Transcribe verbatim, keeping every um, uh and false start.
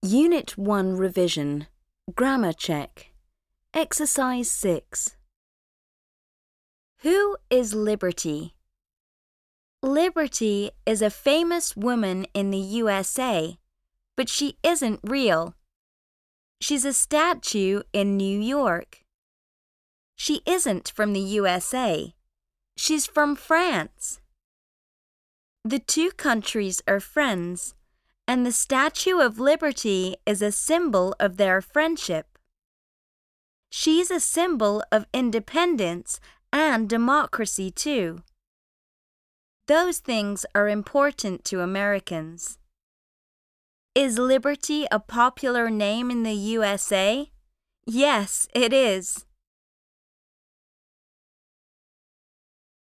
Unit one Revision. Grammar Check. Exercise six. Who is Liberty? Liberty is a famous woman in the U S A, but she isn't real. She's a statue in New York. She isn't from the U S A. She's from France. The two countries are friends, and the Statue of Liberty is a symbol of their friendship. She's a symbol of independence and democracy too. Those things are important to Americans. Is Liberty a popular name in the U S A? Yes, it is.